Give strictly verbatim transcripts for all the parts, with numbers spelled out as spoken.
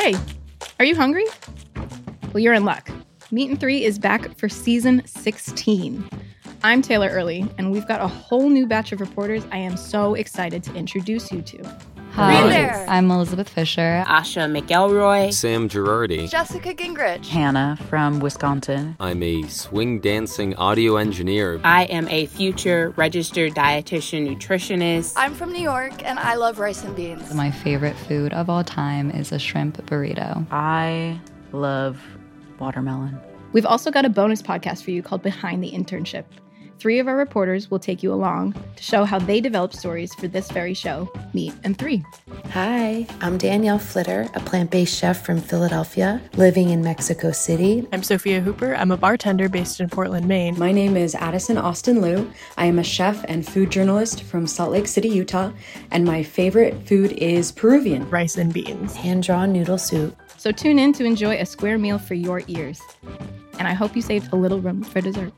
Hey, are you hungry? Well, you're in luck. Meat and Three is back for season sixteen. I'm Taylor Early, and we've got a whole new batch of reporters I am so excited to introduce you to. Hi, there. I'm Elizabeth Fisher. Asha McElroy. Sam Girardi. Jessica Gingrich. Hannah from Wisconsin. I'm a swing dancing audio engineer. I am a future registered dietitian nutritionist. I'm from New York, and I love rice and beans. My favorite food of all time is a shrimp burrito. I love watermelon. We've also got a bonus podcast for you called Behind the Internship. Three of our reporters will take you along to show how they developed stories for this very show, Meat and Three. Hi, I'm Danielle Flitter, a plant-based chef from Philadelphia, living in Mexico City. I'm Sophia Hooper. I'm a bartender based in Portland, Maine. My name is Addison Austin Liu. I am a chef and food journalist from Salt Lake City, Utah, and my favorite food is Peruvian. Rice and beans. Hand-drawn noodle soup. So tune in to enjoy a square meal for your ears. And I hope you saved a little room for dessert.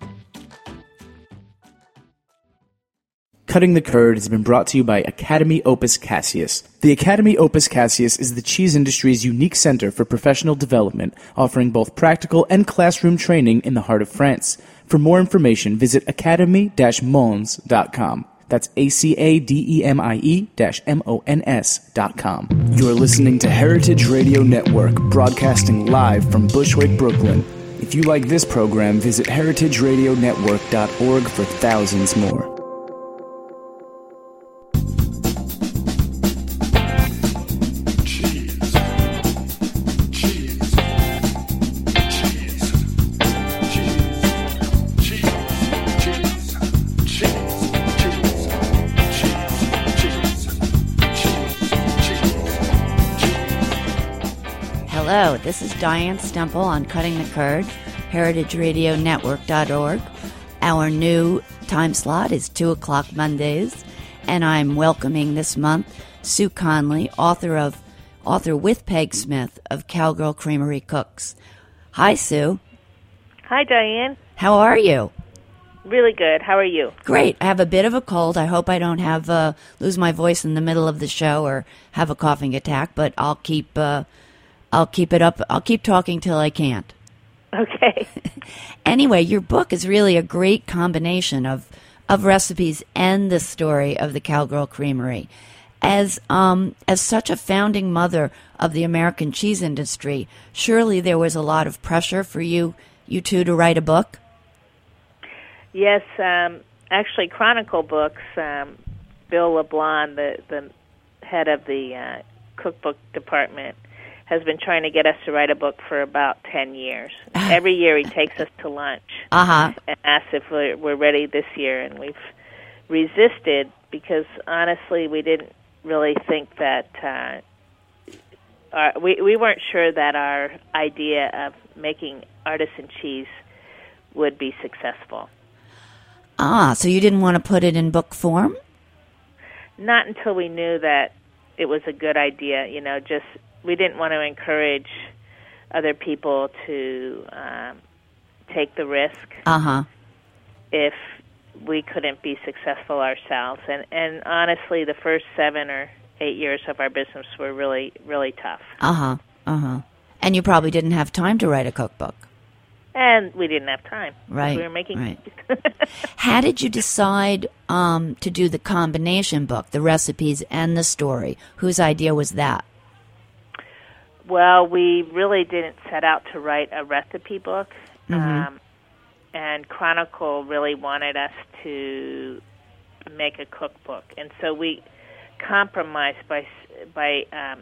Cutting the Curd has been brought to you by Academy Opus Cassius. The Academy Opus Cassius is the cheese industry's unique center for professional development, offering both practical and classroom training in the heart of France. For more information, visit academy dash mons dot com. That's A C A D E M I E dash M O N S dot com. You're listening to Heritage Radio Network, broadcasting live from Bushwick, Brooklyn. If you like this program, visit heritage radio network dot org for thousands more. Hello, this is Diane Stemple on Cutting the Curd, heritage radio network dot org. Our new time slot is two o'clock Mondays, and I'm welcoming this month Sue Conley, author of author with Peg Smith of Cowgirl Creamery Cooks. Hi, Sue. Hi, Diane. How are you? Really good. How are you? Great. I have a bit of a cold. I hope I don't have uh, lose my voice in the middle of the show or have a coughing attack, but I'll keep uh, I'll keep it up. I'll keep talking till I can't. Okay. Anyway, your book is really a great combination of of recipes and the story of the Cowgirl Creamery. As um as such a founding mother of the American cheese industry, surely there was a lot of pressure for you you two to write a book. Yes, um, actually, Chronicle Books. Um, Bill LeBlanc, the the head of the uh, cookbook department, has been trying to get us to write a book for about ten years. Every year he takes us to lunch uh-huh. and asks if we're, we're ready this year, and we've resisted because, honestly, we didn't really think that, uh, our, we, we weren't sure that our idea of making artisan cheese would be successful. Ah, so you didn't want to put it in book form? Not until we knew that it was a good idea, you know, just we didn't want to encourage other people to um, take the risk uh-huh. if we couldn't be successful ourselves. And, and honestly, the first seven or eight years of our business were really, really tough. Uh-huh, uh-huh. And you probably didn't have time to write a cookbook. And we didn't have time. Right, We were making right. How did you decide um, to do the combination book, the recipes and the story? Whose idea was that? Well, we really didn't set out to write a recipe book, mm-hmm. um, and Chronicle really wanted us to make a cookbook, and so we compromised by by um,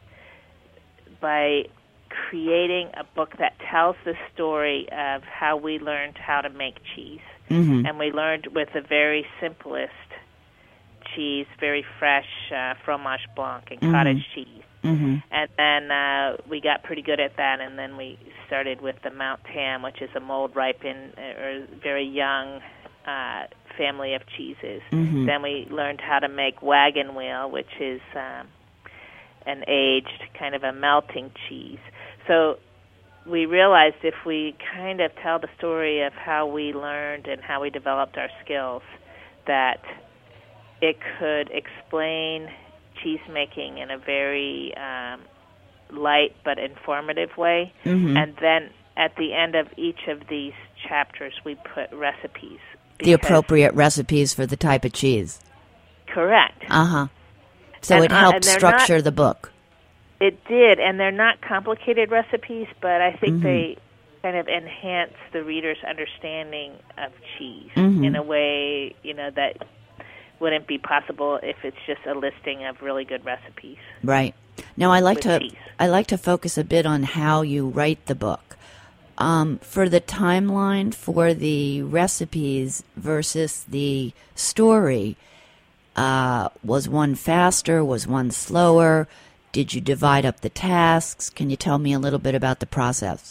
by creating a book that tells the story of how we learned how to make cheese, mm-hmm. and we learned with the very simplest cheese, very fresh uh, fromage blanc and mm-hmm. cottage cheese. Mm-hmm. And then uh, we got pretty good at that, and then we started with the Mount Tam, which is a mold-ripened or very young uh, family of cheeses. Mm-hmm. Then we learned how to make Wagon Wheel, which is um, an aged kind of a melting cheese. So we realized if we kind of tell the story of how we learned and how we developed our skills, that it could explain cheese making in a very um, light but informative way. Mm-hmm. And then at the end of each of these chapters, we put recipes. The appropriate recipes for the type of cheese. Correct. Uh-huh. So and, it helped uh, structure not, the book. It did, and they're not complicated recipes, but I think mm-hmm. they kind of enhance the reader's understanding of cheese mm-hmm. in a way, you know, that wouldn't be possible if it's just a listing of really good recipes. Right. Now, I like to cheese. I like to focus a bit on how you write the book. Um, for the timeline for the recipes versus the story, uh, was one faster? Was one slower? Did you divide up the tasks? Can you tell me a little bit about the process?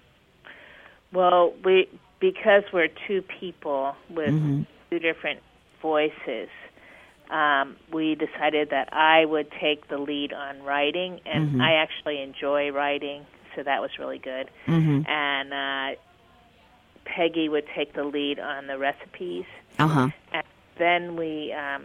Well, we because we're two people with mm-hmm. two different voices, um, we decided that I would take the lead on writing, and mm-hmm. I actually enjoy writing, so that was really good. Mm-hmm. And uh, Peggy would take the lead on the recipes. Uh-huh. And then we um,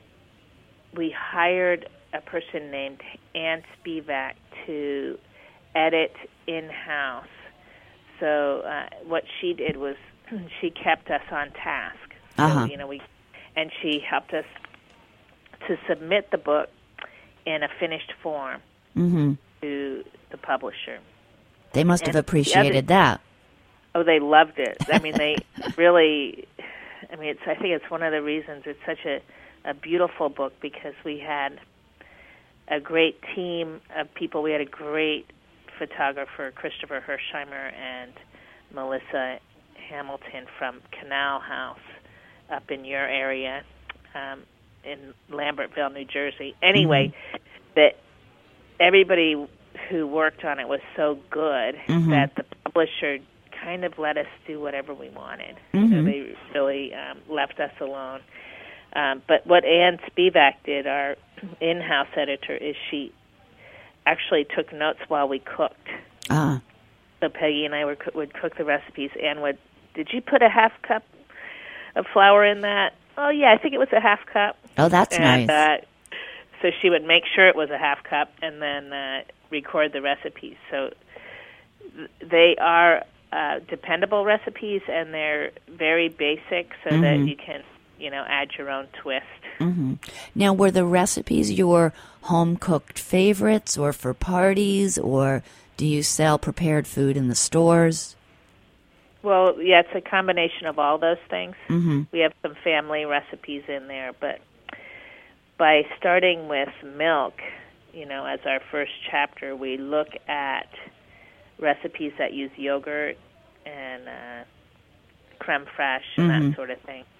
we hired a person named Ann Spivak to edit in-house. So uh, what she did was she kept us on task. So, uh-huh. you know, we and she helped us to submit the book in a finished form mm-hmm. to the publisher. They must and have appreciated the other, that. Oh, they loved it. I mean, they really. I mean, it's. I think it's one of the reasons it's such a, a beautiful book, because we had a great team of people. We had a great photographer, Christopher Hersheimer, and Melissa Hamilton from Canal House up in your area, um, in Lambertville, New Jersey. Anyway, mm-hmm. that everybody who worked on it was so good mm-hmm. that the publisher kind of let us do whatever we wanted. Mm-hmm. So they really um, left us alone. Um, but what Ann Spivak did, our in-house editor, is she actually took notes while we cooked. Ah. So Peggy and I were, would cook the recipes. Ann would, did you put a half cup of flour in that? Oh, yeah, I think it was a half cup. Oh, that's and, nice. Uh, so she would make sure it was a half cup and then uh, record the recipes. So th- they are uh, dependable recipes, and they're very basic, so mm-hmm. that you can, you know, add your own twist. Mm-hmm. Now, were the recipes your home-cooked favorites, or for parties, or do you sell prepared food in the stores? Well, yeah, it's a combination of all those things. Mm-hmm. We have some family recipes in there, but by starting with milk, you know, as our first chapter, we look at recipes that use yogurt and uh, creme fraiche and mm-hmm. that sort of thing.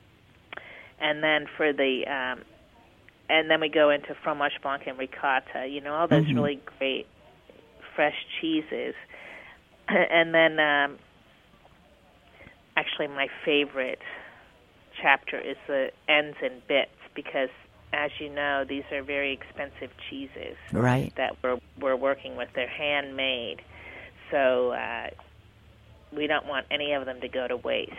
And then for the, um, and then we go into fromage blanc and ricotta, you know, all those mm-hmm. really great fresh cheeses. And then, um, actually, my favorite chapter is the ends and bits, because, as you know, these are very expensive cheeses right. that we're we're working with. They're handmade, so uh, we don't want any of them to go to waste.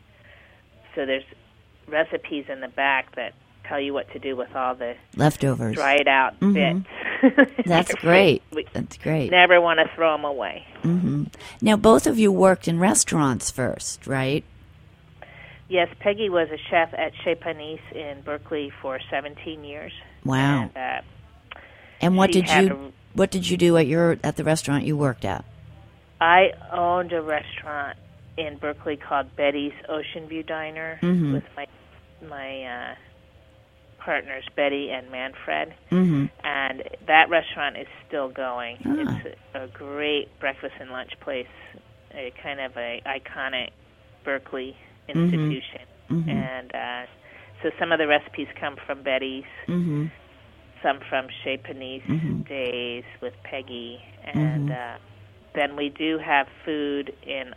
So there's recipes in the back that tell you what to do with all the leftovers, dried out mm-hmm. bits. That's great. We That's great. Never want to throw them away. Mm-hmm. Now, both of you worked in restaurants first, right? Yes, Peggy was a chef at Chez Panisse in Berkeley for seventeen years. Wow. And, uh, and what did you a, what did you do at your at the restaurant you worked at? I owned a restaurant in Berkeley called Betty's Ocean View Diner mm-hmm. with my my uh, partners Betty and Manfred, mm-hmm. and that restaurant is still going. Ah. It's a, a great breakfast and lunch place, a kind of a iconic Berkeley institution. Mm-hmm. And uh, so some of the recipes come from Betty's, mm-hmm. some from Chez Panisse mm-hmm. days with Peggy, and mm-hmm. uh, then we do have food in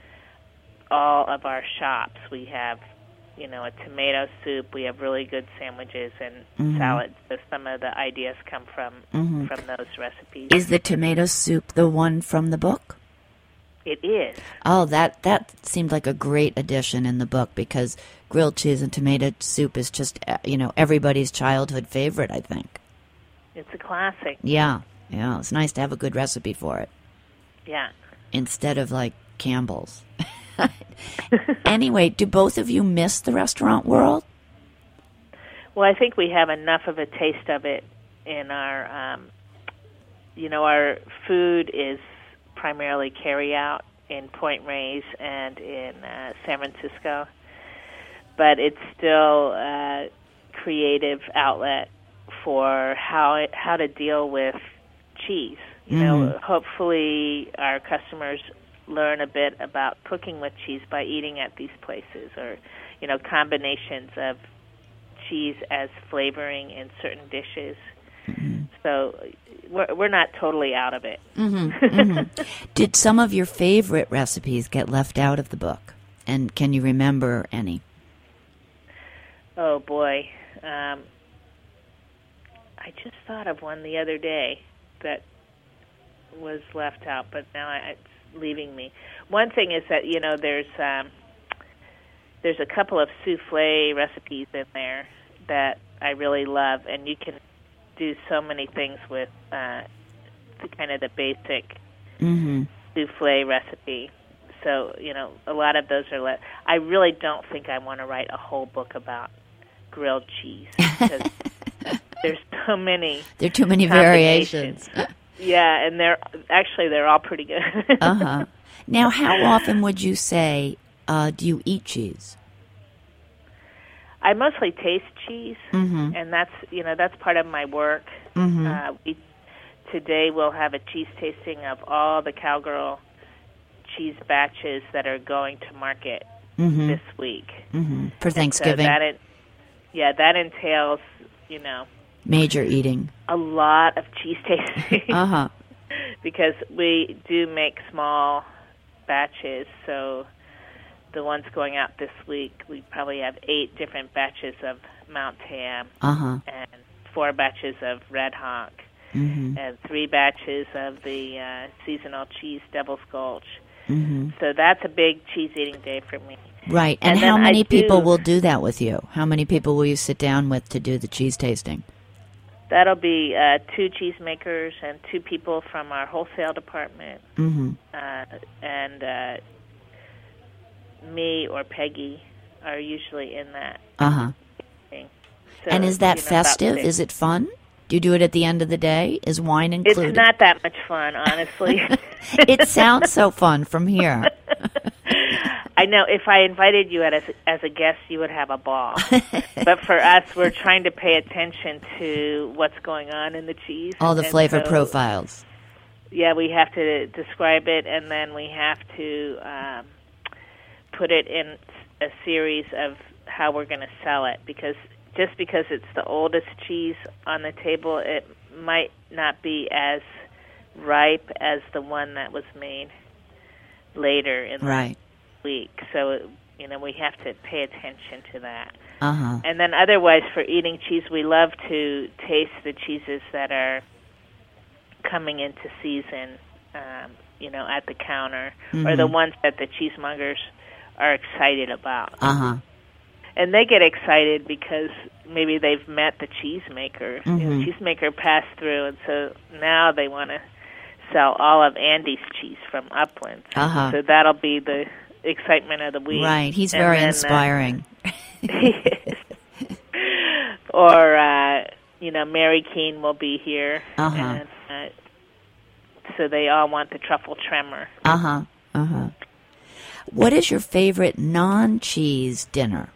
all of our shops. We have, you know, a tomato soup. We have really good sandwiches and mm-hmm. salads. So some of the ideas come from mm-hmm. from those recipes. Is the tomato soup the one from the book? It is. Oh, that that seemed like a great addition in the book, because grilled cheese and tomato soup is just, you know, everybody's childhood favorite, I think. It's a classic. Yeah. Yeah, it's nice to have a good recipe for it. Yeah. Instead of, like, Campbell's. Anyway, do both of you miss the restaurant world? Well, I think we have enough of a taste of it in our, um, you know, our food is primarily carry-out in Point Reyes and in uh, San Francisco. But it's still a creative outlet for how it, how to deal with cheese. You mm-hmm. know, hopefully our customers learn a bit about cooking with cheese by eating at these places, or, you know, combinations of cheese as flavoring in certain dishes. Mm-hmm. So we're, we're not totally out of it. Mm-hmm. Mm-hmm. Did some of your favorite recipes get left out of the book? And can you remember any? Oh, boy. Um, I just thought of one the other day that was left out, but now I, it's leaving me. One thing is that, you know, there's um, there's a couple of souffle recipes in there that I really love, and you can do so many things with uh, the kind of the basic mm-hmm. souffle recipe. So, you know, a lot of those are. Le- I really don't think I want to write a whole book about grilled cheese because there's so many. There are too many variations. Yeah, and they're actually they're all pretty good. Uh-huh. Now, how often would you say uh, do you eat cheese? I mostly taste cheese, mm-hmm. and that's you know that's part of my work. Mm-hmm. Uh, we, today we'll have a cheese tasting of all the Cowgirl cheese batches that are going to market mm-hmm. this week mm-hmm. for Thanksgiving. So that it, yeah, that entails you know. Major eating. A lot of cheese tasting. Uh-huh. Because we do make small batches, so the ones going out this week, we probably have eight different batches of Mount Tam, uh-huh. and four batches of Red Hawk, mm-hmm. and three batches of the uh, seasonal cheese Devil's Gulch. Mm-hmm. So that's a big cheese eating day for me. Right. And, and how many I people do, will do that with you? How many people will you sit down with to do the cheese tasting? That'll be uh, two cheesemakers and two people from our wholesale department, mm-hmm. uh, and uh, me or Peggy are usually in that. Uh-huh. Thing. So, and is that you know, festive? Is it fun? Do you do it at the end of the day? Is wine included? It's not that much fun, honestly. It sounds so fun from here. I know. If I invited you as a, as a guest, you would have a ball. But for us, we're trying to pay attention to what's going on in the cheese. All the and flavor so, profiles. Yeah, we have to describe it, and then we have to um, put it in a series of how we're going to sell it. Because just because it's the oldest cheese on the table, it might not be as ripe as the one that was made later in right. the week. So, you know, we have to pay attention to that. Uh-huh. And then otherwise, for eating cheese, we love to taste the cheeses that are coming into season, um, you know, at the counter, mm-hmm. or the ones that the cheesemongers are excited about. Uh-huh. And they get excited because maybe they've met the cheesemaker. Mm-hmm. You know, the cheesemaker passed through, and so now they want to sell all of Andy's cheese from Uplands. Uh-huh. So that'll be the excitement of the week. Right. He's and very then, inspiring. Uh, he is. Or, uh, you know, Mary Keene will be here. Uh-huh. And, uh, so they all want the truffle tremor. Uh-huh. Uh-huh. What is your favorite non-cheese dinner?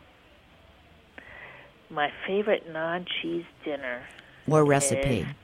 My favorite non-cheese dinner. Or recipe. Is,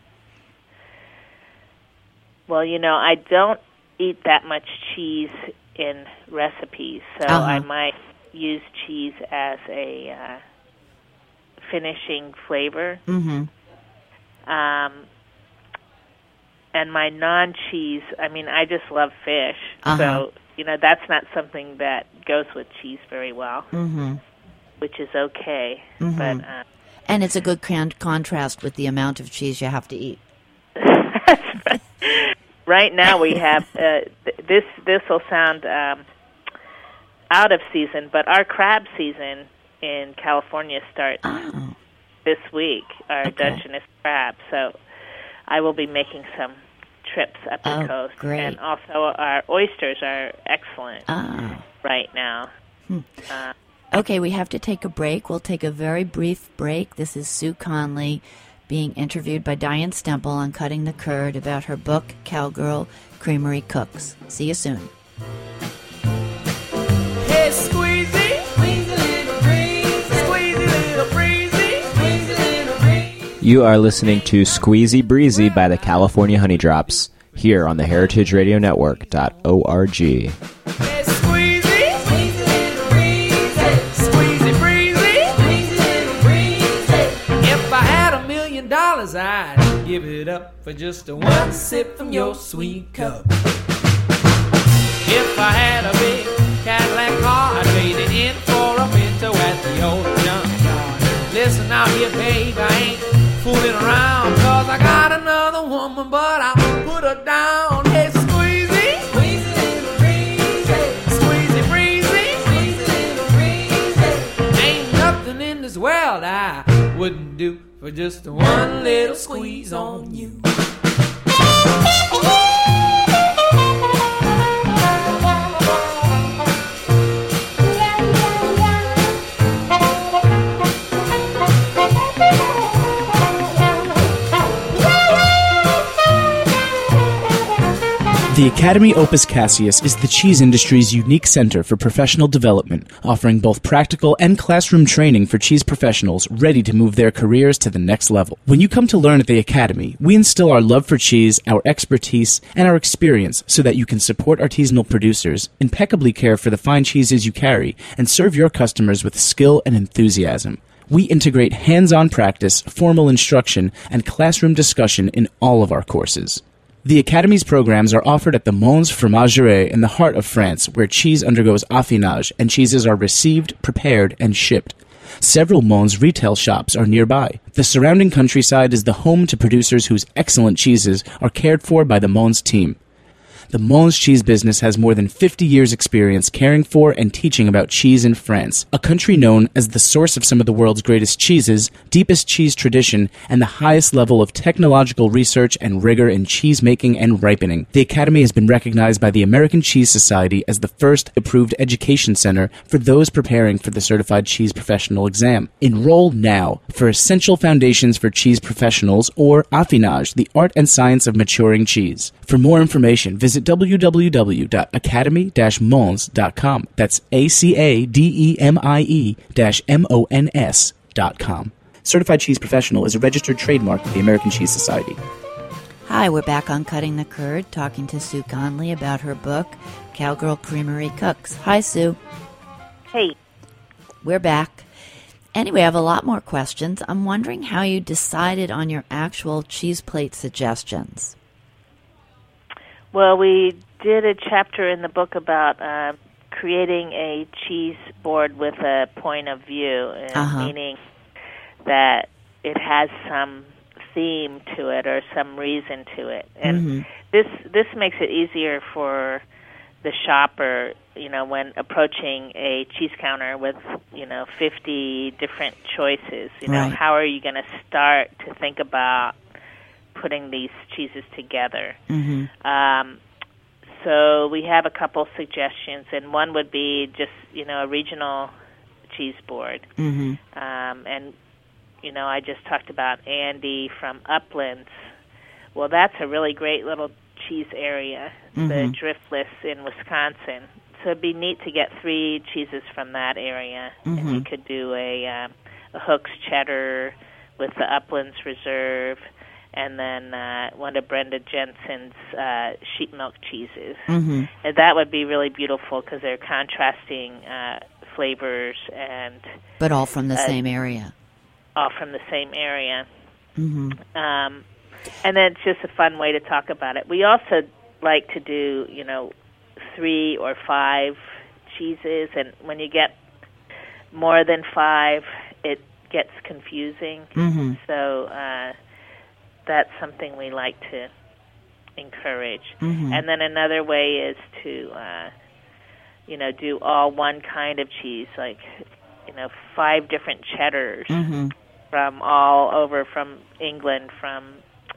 well, you know, I don't eat that much cheese in recipes, so uh-huh. I might use cheese as a uh, finishing flavor. Mm-hmm. Um, and my non-cheese, I mean, I just love fish, uh-huh. so, you know, that's not something that goes with cheese very well, mm-hmm. which is okay. Mm-hmm. But uh, and it's a good con- contrast with the amount of cheese you have to eat. Right now we have, uh, th- this This will sound um, out of season, but our crab season in California starts oh. this week, our okay. Dungeness crab. So I will be making some trips up the Oh, coast. great. And also our oysters are excellent Ah. right now. Hmm. Uh, Okay, we have to take a break. We'll take a very brief break. This is Sue Conley being interviewed by Diane Stemple on Cutting the Curd about her book, Cowgirl Creamery Cooks. See you soon. Hey, squeezy, squeezy little breezy, squeezy little breezy, squeezy little breezy. You are listening to Squeezy Breezy by the California Honey Drops here on the heritage radio network dot org. Hey, squeezy, squeezy little breezy, squeezy breezy, squeezy little breezy. If I had a million dollars, I'd give it up for just a one sip from your sweet cup. If I had a big Cadillac car, I'd trade it in for a Pinto at the old junkyard. Listen out here, babe, I ain't fooling around, cause I got another woman, but I'll put her down. Hey, squeezy, squeezy little breezy, squeezy breezy, squeezy little breezy. Ain't nothing in this world I wouldn't do for just one little squeeze on you. The Academy Opus Cassius is the cheese industry's unique center for professional development, offering both practical and classroom training for cheese professionals ready to move their careers to the next level. When you come to learn at the Academy, we instill our love for cheese, our expertise, and our experience so that you can support artisanal producers, impeccably care for the fine cheeses you carry, and serve your customers with skill and enthusiasm. We integrate hands-on practice, formal instruction, and classroom discussion in all of our courses. The Academy's programs are offered at the Mons Fromagerie in the heart of France, where cheese undergoes affinage and cheeses are received, prepared, and shipped. Several Mons retail shops are nearby. The surrounding countryside is the home to producers whose excellent cheeses are cared for by the Mons team. The Mons cheese business has more than fifty years' experience caring for and teaching about cheese in France, a country known as the source of some of the world's greatest cheeses, deepest cheese tradition, and the highest level of technological research and rigor in cheese making and ripening. The Academy has been recognized by the American Cheese Society as the first approved education center for those preparing for the Certified Cheese Professional exam. Enroll now for Essential Foundations for Cheese Professionals, or Affinage, the art and science of maturing cheese. For more information, visit w w w dot academy dash mons dot com. That's A C A D E M I E dash M O N S dot com. Certified Cheese Professional is a registered trademark of the American Cheese Society. Hi, we're back on Cutting the Curd, talking to Sue Conley about her book, Cowgirl Creamery Cooks. Hi, Sue. Hey. We're back. Anyway, I have a lot more questions. I'm wondering how you decided on your actual cheese plate suggestions. Well, we did a chapter in the book about uh, creating a cheese board with a point of view, and Uh-huh. meaning that it has some theme to it or some reason to it. And Mm-hmm. this this makes it easier for the shopper, you know, when approaching a cheese counter with, you know, fifty different choices. You know, Right. how are you going to start to think about putting these cheeses together? Mm-hmm. Um, so we have a couple suggestions, and one would be just, you know, a regional cheese board. Mm-hmm. Um, and, you know, I just talked about Andy from Uplands. Well, that's a really great little cheese area, Mm-hmm. the Driftless in Wisconsin. So it'd be neat to get three cheeses from that area. Mm-hmm. And you could do a, um, a Hooks Cheddar with the Uplands Reserve, and then uh, one of Brenda Jensen's uh, sheep milk cheeses. Mm-hmm. And that would be really beautiful because they're contrasting uh, flavors and But all from the uh, same area. all from the same area. Mm-hmm. Um, and then it's just a fun way to talk about it. We also like to do, you know, three or five cheeses, and when you get more than five, it gets confusing. Mm-hmm. So uh, that's something we like to encourage. Mm-hmm. And then another way is to, uh, you know, do all one kind of cheese, like, you know, five different cheddars Mm-hmm. from all over, from England, from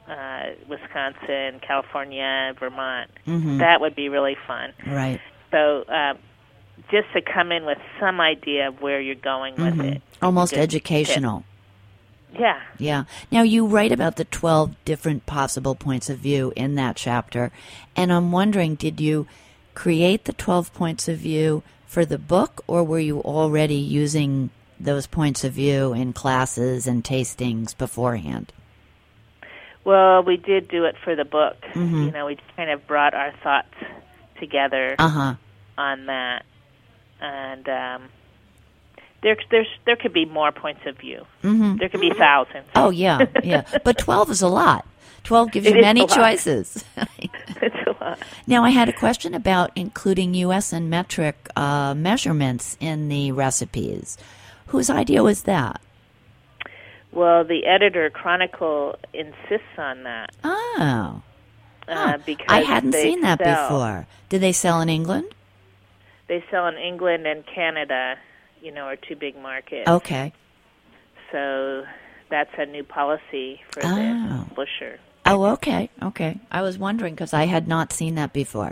uh, Wisconsin, California, Vermont. Mhm. That would be really fun. Right. So uh, just to come in with some idea of where you're going with Mhm. it. Almost Good educational. tip. Yeah. Yeah. Now, you write about the twelve different possible points of view in that chapter, and I'm wondering, did you create the twelve points of view for the book, or were you already using those points of view in classes and tastings beforehand? Well, we did do it for the book. Mhm. You know, we kind of brought our thoughts together Uh-huh. on that. And um, there, there's, there could be more points of view. Mhm. There could be thousands. Oh, yeah, yeah. But twelve is a lot. twelve gives It you is many a lot. choices. It's a lot. Now, I had a question about including U S and metric uh, measurements in the recipes. Whose idea was that? Well, the editor Chronicle insists on that. Oh. Uh, because I hadn't they seen that sell. before. Do they sell in England? They sell in England and Canada, you know, are two big markets. Okay. So that's a new policy for Oh. the publisher. Oh, okay, okay. I was wondering because I had not seen that before.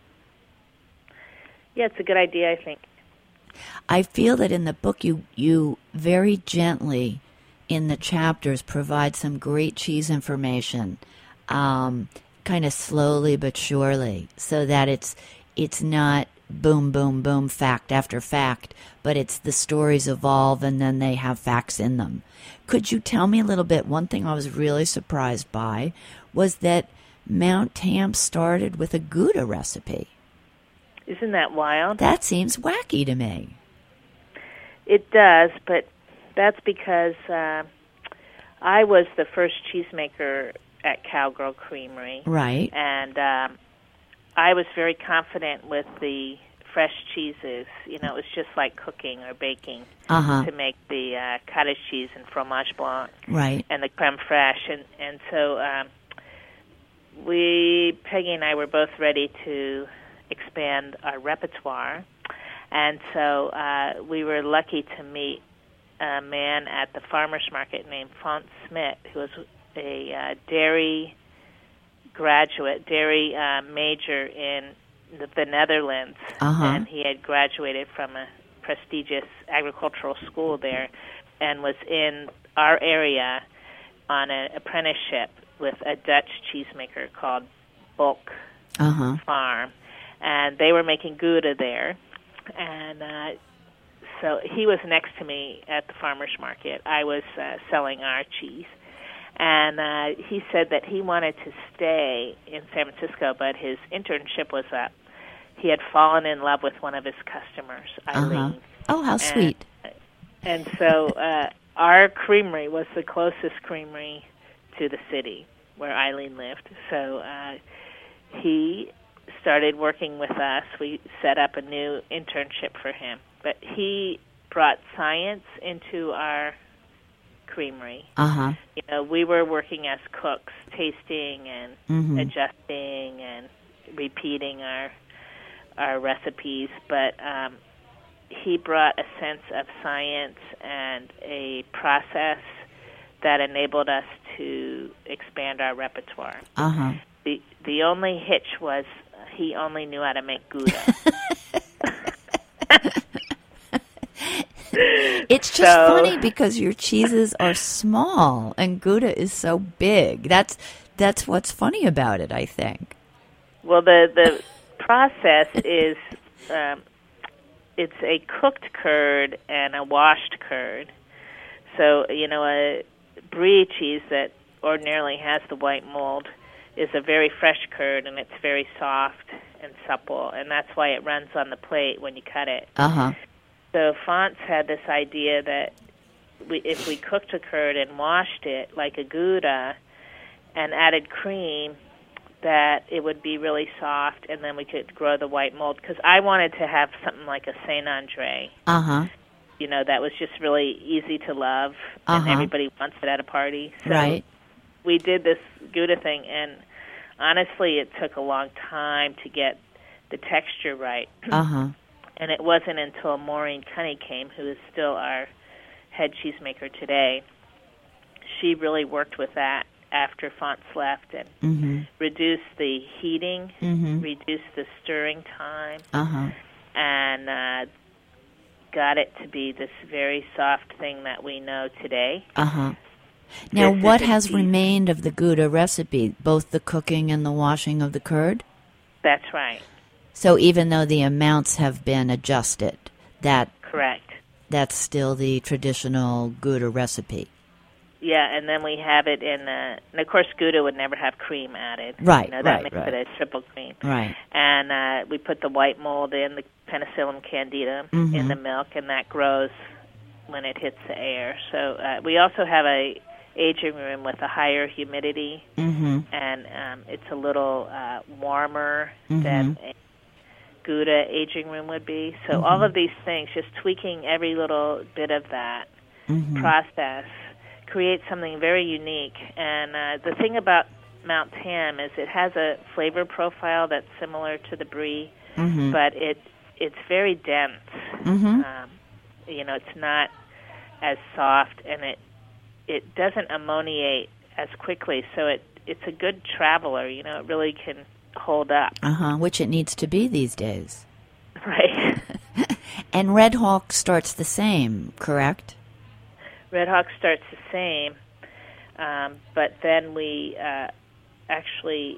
Yeah, it's a good idea, I think. I feel that in the book you you very gently in the chapters provide some great cheese information, um, kind of slowly but surely, so that it's it's not boom, boom, boom, fact after fact, but it's the stories evolve and then they have facts in them. Could you tell me a little bit? One thing I was really surprised by was that Mount Tam started with a Gouda recipe. Isn't that wild? That seems wacky to me. It does, but that's because uh, I was the first cheesemaker at Cowgirl Creamery. Right. And um, I was very confident with the fresh cheeses. You know, it was just like cooking or baking Uh-huh. to make the uh, cottage cheese and fromage blanc. Right. And the creme fraiche. And, and so um, we, Peggy and I were both ready to expand our repertoire. And so uh, we were lucky to meet a man at the farmer's market named Font Smit, who was a uh, dairy graduate, dairy uh, major in the, the Netherlands. Uh-huh. And he had graduated from a prestigious agricultural school there and was in our area on an apprenticeship with a Dutch cheesemaker called Bulk Uh-huh. Farm. And they were making Gouda there. And uh, so he was next to me at the farmer's market. I was uh, selling our cheese. And uh, he said that he wanted to stay in San Francisco, but his internship was up. He had fallen in love with one of his customers, Eileen. Uh-huh. Oh, how And- sweet. And so uh, our creamery was the closest creamery to the city where Eileen lived. So uh, he started working with us. We set up a new internship for him. But he brought science into our creamery. Uh-huh. You know, we were working as cooks, tasting and Mhm. adjusting and repeating our our recipes, but um, he brought a sense of science and a process that enabled us to expand our repertoire. Uh-huh. The the only hitch was he only knew how to make Gouda. It's just So- funny because your cheeses are small and Gouda is so big. That's that's what's funny about it, I think. Well, the the process is um, it's a cooked curd and a washed curd. So you know, a brie cheese that ordinarily has the white mold is a very fresh curd, and it's very soft and supple, and that's why it runs on the plate when you cut it. Uh-huh. So Fonts had this idea that we, if we cooked a curd and washed it like a Gouda and added cream, that it would be really soft, and then we could grow the white mold. Because I wanted to have something like a Saint Andre, Uh-huh. you know, that was just really easy to love, Uh-huh. and everybody wants it at a party. So Right. we did this Gouda thing, and honestly, it took a long time to get the texture right. Uh-huh. And it wasn't until Maureen Cunny came, who is still our head cheesemaker today. She really worked with that after fonts left and Mm-hmm. reduce the heating, Mm-hmm. reduce the stirring time, Uh-huh. and uh, got it to be this very soft thing that we know today. Uh-huh. Now, This what is a has cheese. remained of the Gouda recipe, both the cooking and the washing of the curd? That's right. So even though the amounts have been adjusted, that Correct. that's still the traditional Gouda recipe. Yeah, and then we have it in, uh, and of course Gouda would never have cream added. Right, You know, that right, makes right. it a triple cream. Right. And uh, we put the white mold in, the Penicillium candida, Mhm. in the milk, and that grows when it hits the air. So uh, we also have a aging room with a higher humidity, Mm-hmm. and um, it's a little uh, warmer Mhm. than a Gouda aging room would be. So Mhm. all of these things, just tweaking every little bit of that Mhm. process, creates something very unique. And uh, the thing about Mount Tam is it has a flavor profile that's similar to the Brie, Mhm. but it it's very dense. Mhm. Um, you know, it's not as soft, and it it doesn't ammoniate as quickly. So it it's a good traveler. You know, it really can hold up. Uh-huh, which it needs to be these days. Right. And Red Hawk starts the same, correct? Red Hawk starts the same, um, but then we uh, actually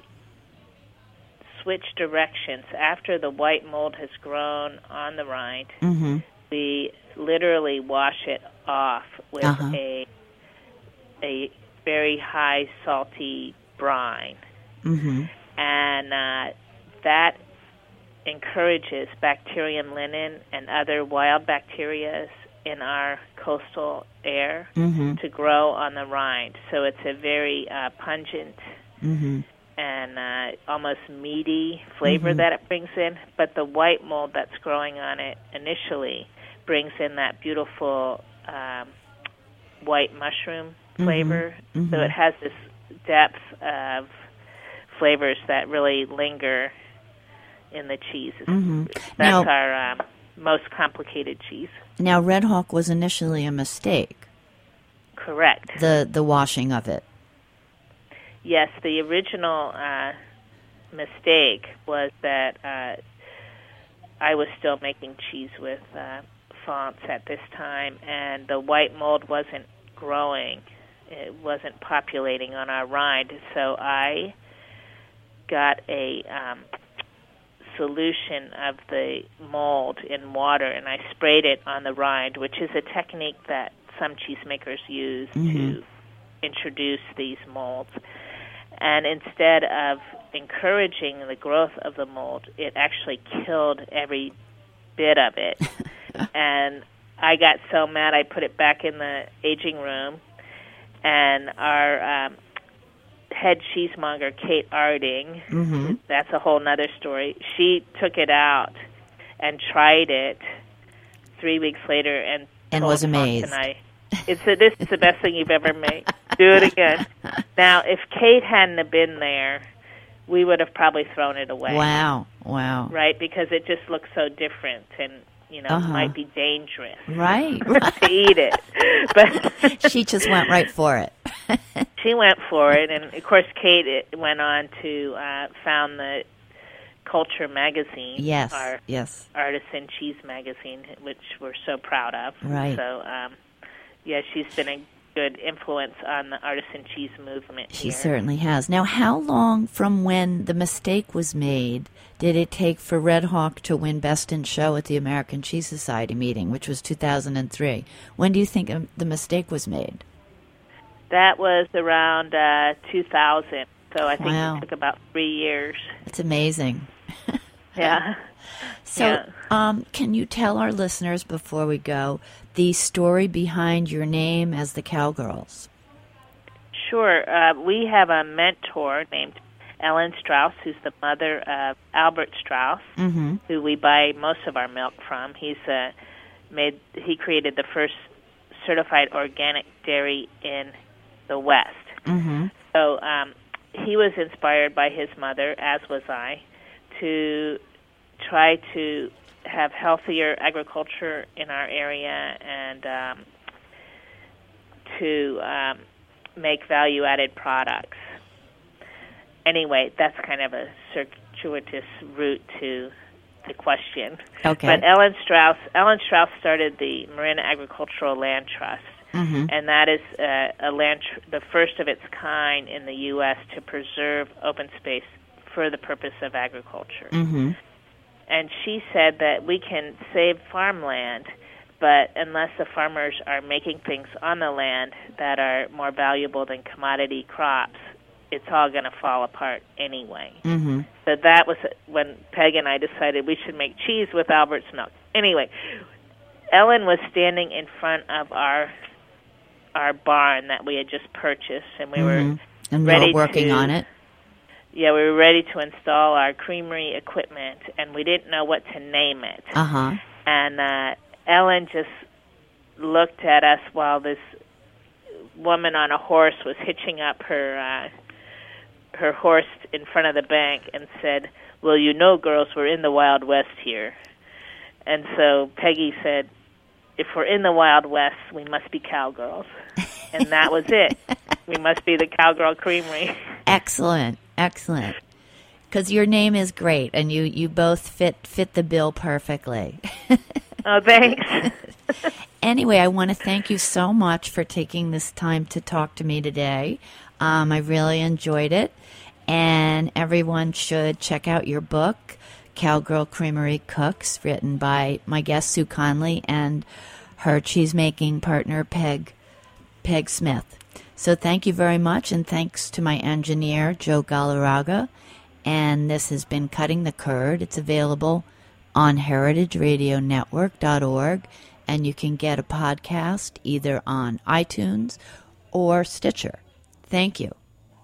switch directions. After the white mold has grown on the rind, Mm-hmm. we literally wash it off with Uh-huh. a a very high salty brine, Mm-hmm. and uh, that encourages bacterium linen and other wild bacteria in our coastal air Mm-hmm. to grow on the rind. So it's a very uh, pungent Mm-hmm. and uh, almost meaty flavor Mhm. that it brings in. But the white mold that's growing on it initially brings in that beautiful um, white mushroom flavor. Mhm. So it has this depth of flavors that really linger in the cheese. Mm-hmm. That's Now, our um, most complicated cheese. now, Red Hawk was initially a mistake, Correct. the, the washing of it. Yes, the original uh, mistake was that uh, I was still making cheese with uh, fonts at this time, and the white mold wasn't growing. It wasn't populating on our rind, so I got a um, solution of the mold in water, and I sprayed it on the rind, which is a technique that some cheesemakers use Mhm. to introduce these molds. And instead of encouraging the growth of the mold, it actually killed every bit of it. And I got so mad I put it back in the aging room, and our um, head cheesemonger, Kate Arding, Mm-hmm. that's a whole nother story, she took it out and tried it three weeks later and And told was amazed. Fonts and I, it's a, this is the best thing you've ever made. Do it again. Now, if Kate hadn't have been there, we would have probably thrown it away. Wow, wow. Right, because it just looks so different, and you know, Uh-huh. might be dangerous. Right, to eat it. But she just went right for it. she went for it, and of course, Kate it went on to uh, found the Culture magazine. Yes, our yes. artisan cheese magazine, which we're so proud of. Right. So, um, yeah, she's been a good influence on the artisan cheese movement She here. certainly has. Now, how long from when the mistake was made did it take for Red Hawk to win Best in Show at the American Cheese Society meeting, which was two thousand three? When do you think um, the mistake was made? That was around uh, two thousand, so I think Wow. it took about three years. It's amazing. Yeah. So, Yeah. um, can you tell our listeners before we go the story behind your name as the Cowgirls? Sure. Uh, we have a mentor named Ellen Strauss, who's the mother of Albert Strauss, Mm-hmm. who we buy most of our milk from. He's uh, made. He created the first certified organic dairy in the West. Mm-hmm. So um, he was inspired by his mother, as was I, to try to have healthier agriculture in our area and um, to um, make value-added products. Anyway, that's kind of a circuitous route to the question. Okay. But Ellen Strauss, Ellen Strauss started the Marin Agricultural Land Trust, mm-hmm. and that is uh, a land tr- the first of its kind in the U S to preserve open space for the purpose of agriculture. Mm-hmm. And she said that we can save farmland, but unless the farmers are making things on the land that are more valuable than commodity crops, it's all going to fall apart anyway. Mm-hmm. So that was when Peg and I decided we should make cheese with Albert's milk. Anyway, Ellen was standing in front of our our barn that we had just purchased, and we mm-hmm. were and we ready were working to, on it. Yeah, we were ready to install our creamery equipment, and we didn't know what to name it. Uh-huh. And uh, Ellen just looked at us while this woman on a horse was hitching up her uh, her horse in front of the bank and said, "Well, you know, girls, we're in the Wild West here." And so Peggy said, "If we're in the Wild West, we must be cowgirls." And that was it. We must be the Cowgirl Creamery. Excellent, excellent. Because your name is great, and you, you both fit fit the bill perfectly. Oh, thanks. Anyway, I want to thank you so much for taking this time to talk to me today. Um, I really enjoyed it, and everyone should check out your book, Cowgirl Creamery Cooks, written by my guest Sue Conley and her cheesemaking partner Peg Peg Smith. So thank you very much, and thanks to my engineer Joe Galarraga. And this has been Cutting the Curd. It's available on heritage radio network dot org, and you can get a podcast either on iTunes or Stitcher. Thank you.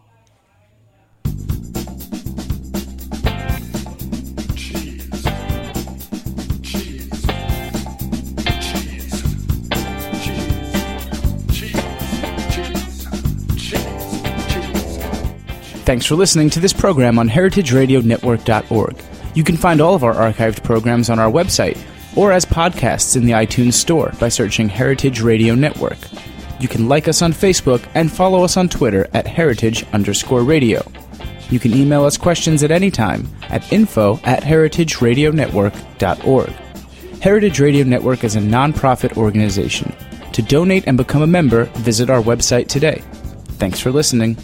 Thanks for listening to this program on heritage radio network dot org. You can find all of our archived programs on our website or as podcasts in the iTunes Store by searching Heritage Radio Network. You can like us on Facebook and follow us on Twitter at heritage underscore radio. You can email us questions at any time at info at heritage radio network dot org. Heritage Radio Network is a non-profit organization. To donate and become a member, visit our website today. Thanks for listening.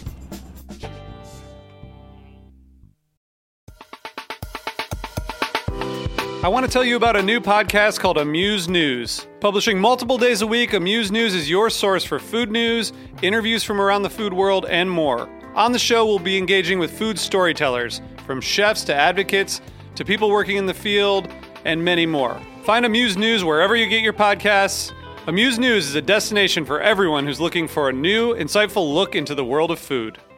I want to tell you about a new podcast called Amuse News. Publishing multiple days a week, Amuse News is your source for food news, interviews from around the food world, and more. On the show, we'll be engaging with food storytellers, from chefs to advocates to people working in the field, and many more. Find Amuse News wherever you get your podcasts. Amuse News is a destination for everyone who's looking for a new, insightful look into the world of food.